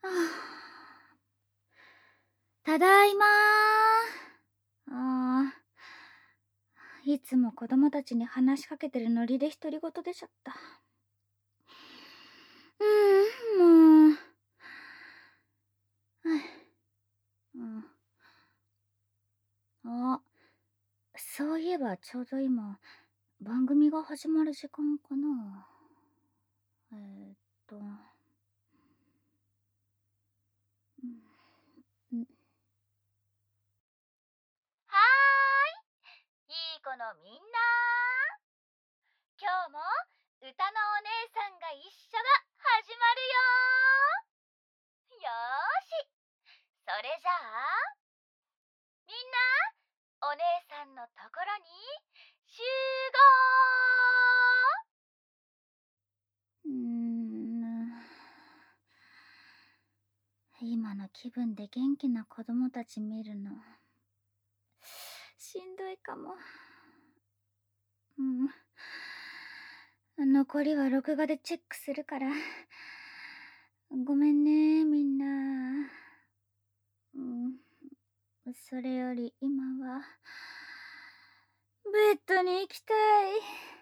はただいまいつも子供たちに話しかけてるノリで独り言出ちゃった。もう。はい。あ、そういえばちょうど今、番組が始まる時間かな。えーっと、んんはーい、いい子のみんな。今日も歌のお姉さんが一緒が始まるよ。よーし、それじゃあ、みんな、お姉さんのところに集うーん今の気分で元気な子供たち見るのしんどいかも。残りは録画でチェックするから。ごめんね、みんな。それより今は、ベッドに行きたい。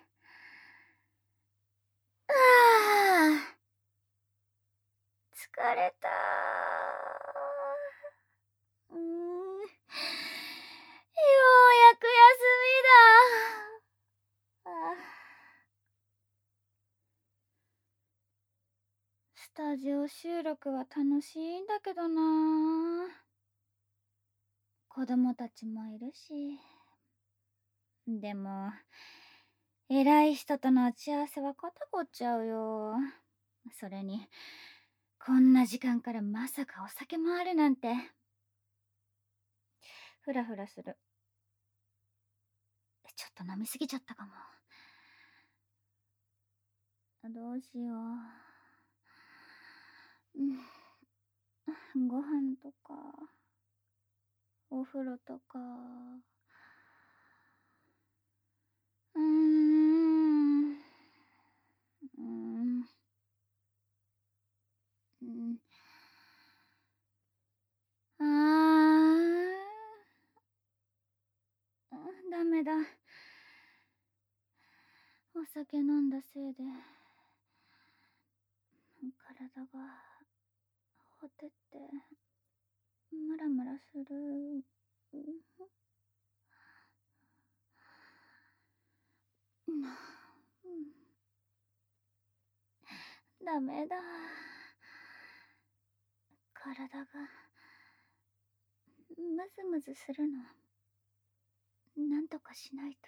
疲れた。ようやく休みだ。スタジオ収録は楽しいんだけどな。子供たちもいるし。でも、偉い人との打ち合わせは肩こっちゃうよ。それに、こんな時間からまさかお酒もあるなんて。フラフラする。ちょっと飲みすぎちゃったかも。どうしよう。ご飯とか、お風呂とか。うーん。うーん。あダメだ。お酒飲んだせいで、体がほてって、ムラムラする。ダメだ。体がムズムズするの。なんとかしないと。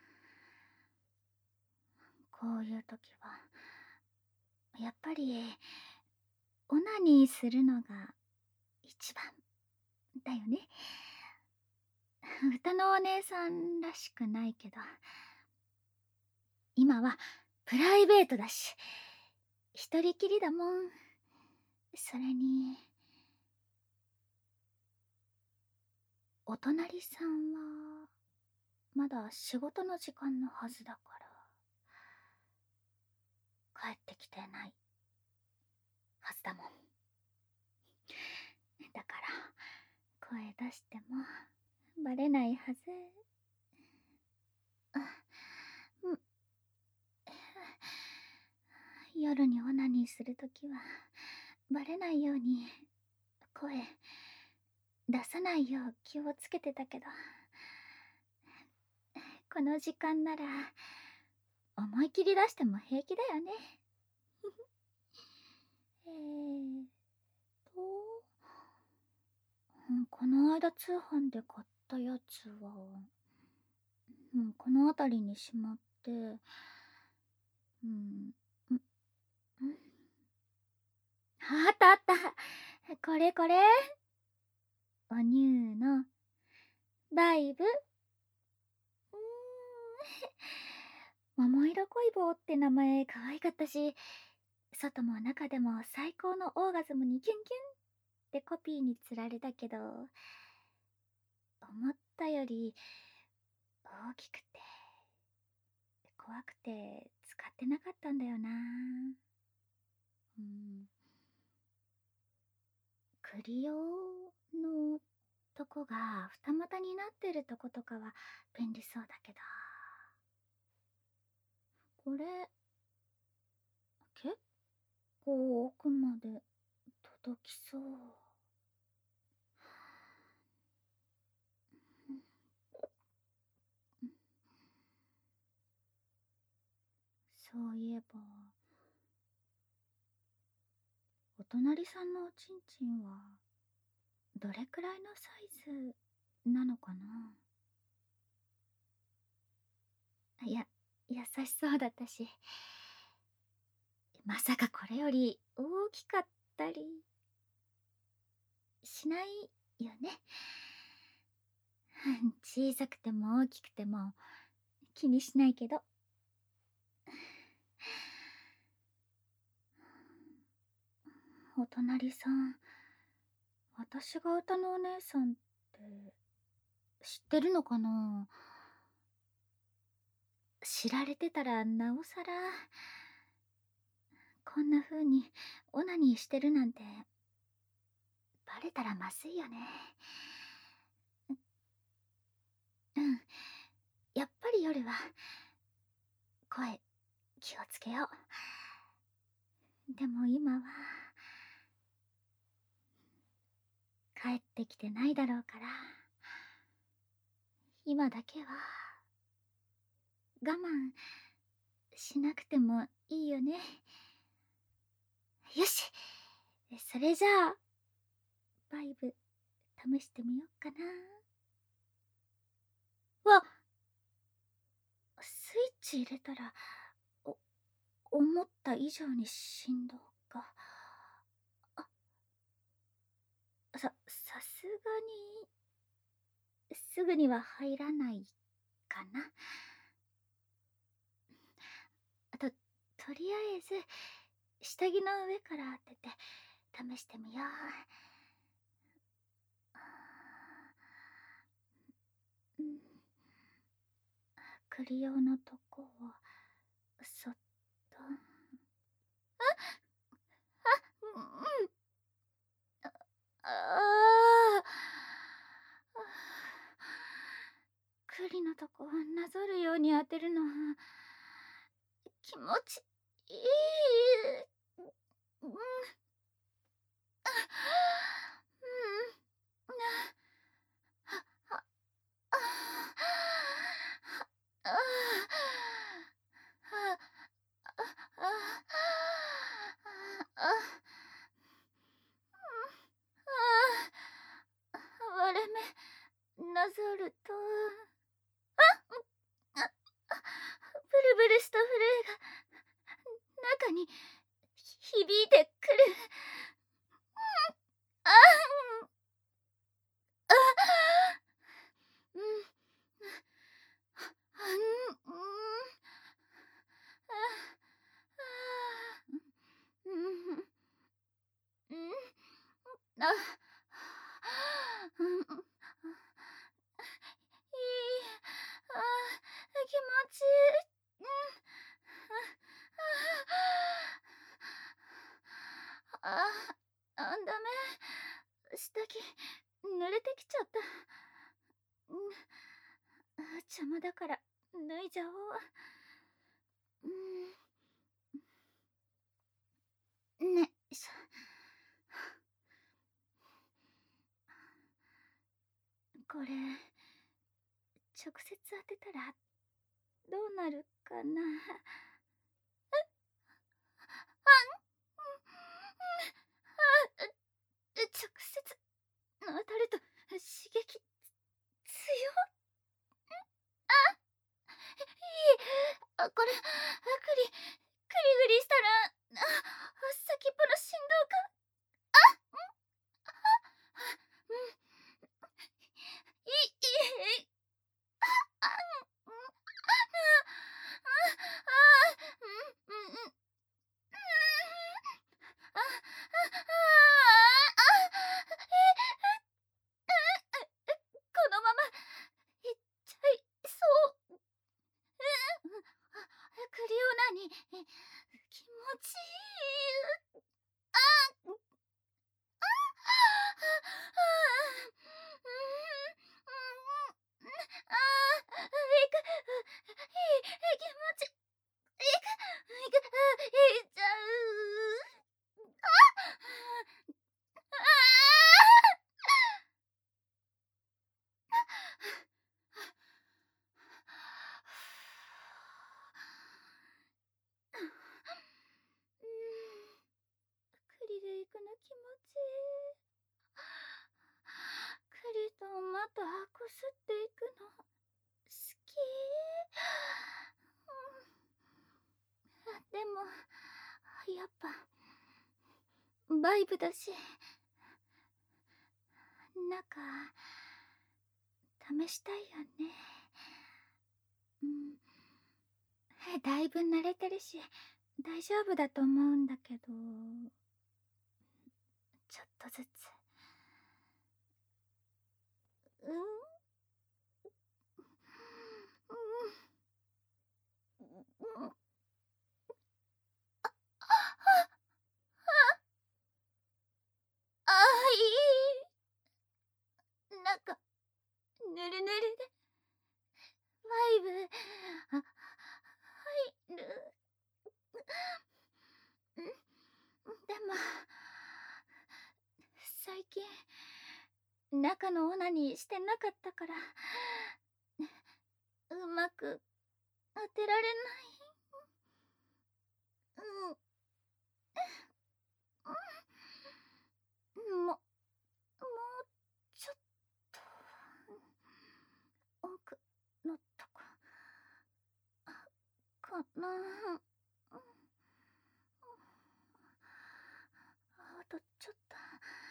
こういう時はやっぱりオナニーするのが一番だよね。歌のお姉さんらしくないけど、今はプライベートだし、一人きりだもん。それにお隣さんはまだ仕事の時間のはずだから、帰ってきてないはずだもん。だから声出してもバレないはず。夜にオナニーするときはバレないように声出さないよう気をつけてたけど、この時間なら思い切り出しても平気だよね。えーと、この間通販で買ったやつは、この辺りにしまって、うん、んあったあった。これこれ。お乳のバイブ。桃色恋棒って名前可愛かったし、外も中でも最高のオーガズムにキュンキュンってコピーにつられたけど、思ったより大きくて怖くて使ってなかったんだよな。 クリオのとこが二股になってるとことかは便利そうだけど、これ結構奥まで届きそう。そういえば、お隣さんのおちんちんはどれくらいのサイズなのかな。優しそうだったし、まさかこれより大きかったりしないよね。小さくても大きくても気にしないけど。お隣さん、私が歌のお姉さんって知ってるのかな。知られてたらなおさらこんな風にオナニーしてるなんてバレたらまずいよね。うん、やっぱり夜は声気をつけよう。でも今は帰ってきてないだろうから、今だけは我慢しなくてもいいよね。よし、それじゃあバイブ試してみようかな。わ、スイッチ入れたら思った以上に振動が。さすがにすぐには入らないかな。とりあえず下着の上から当てて試してみよう。うん、クリオのとこをそっと。うん。ああ。栗のとこなぞるように当てるの気持ちいい。うん。割れ目なぞると、ブルブルした震えが中に響いてくる。ああ、うん、あ、いい、気持ちいい。ダメ。下着濡れてきちゃった。邪魔だから脱いじゃおう。ね、これ直接当てたらどうなるかな。直接当たると刺激強っ。いい。これグリグリしたら先っぽの振動が。いい。 くの気持ち。栗とまたこすっていくの好き。でもやっぱバイブだし、なんか試したいよね。だいぶ慣れてるし大丈夫だと思うんだけど、ちょっとずつ。ああ、なんかぬるぬるでバイブ入る。でも最近中のオナニーしてなかったからうまく当てられない。もうちょっと奥のとこかな。あとちょっと、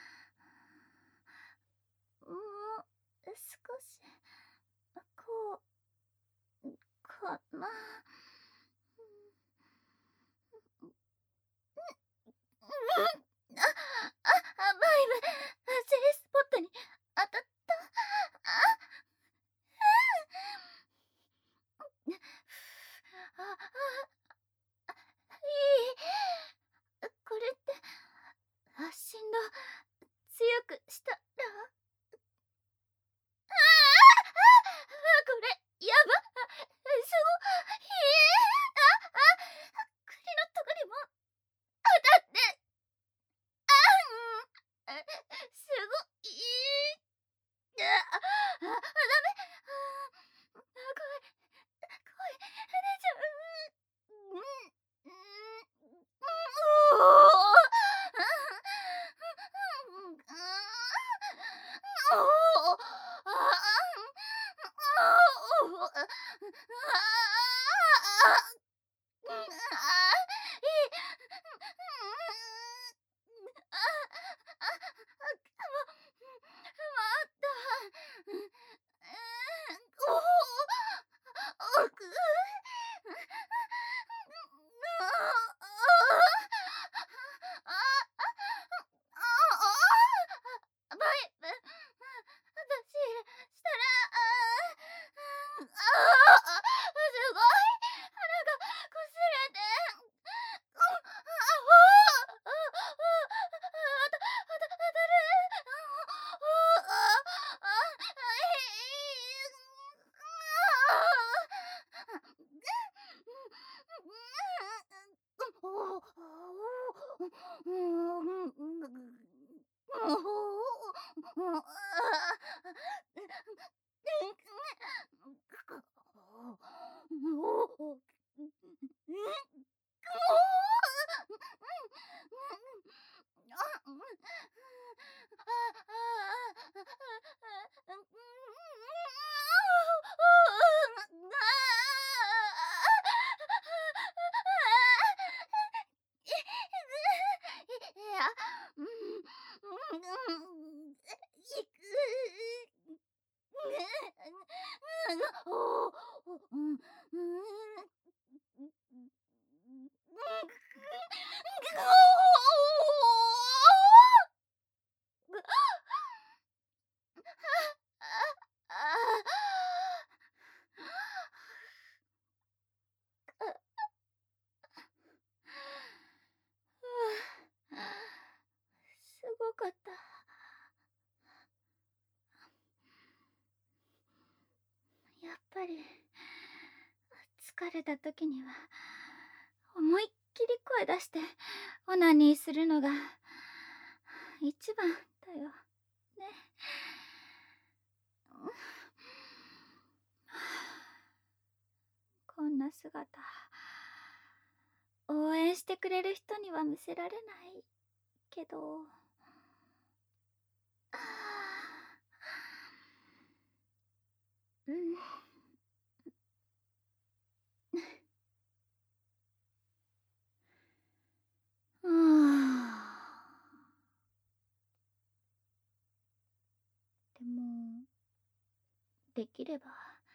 もう少しこうかな。バイブ、J スポットに当たった。いい。これって振動強くしたら、これやば。すごい。栗のとこにも当たって、すごい。ダメ。声出ちゃう。バイブ、私したら、すごい腹がこすれて、当たる。すごかった。やっぱり疲れた時には思いっきり声出してオナニーするのが一番だよね。こんな姿応援してくれる人には見せられないけど。あーうん。あでも、できれば、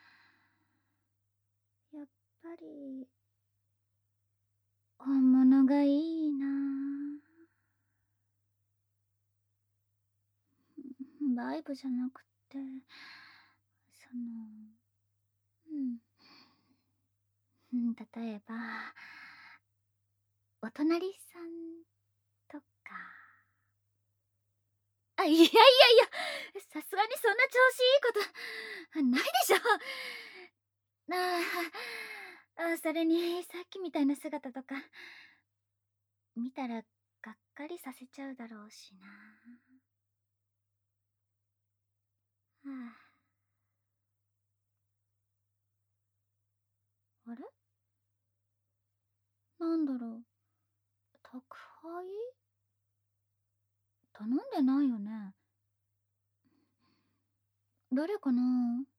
やっぱり、本物がいいな。バイブじゃなくて、例えば、お隣さんとか。いやいやいや、さすがにそんな調子いいことないでしょ。それにさっきみたいな姿とか見たらがっかりさせちゃうだろうしな。あれ、なんだろう、宅配頼んでないよね。誰かな。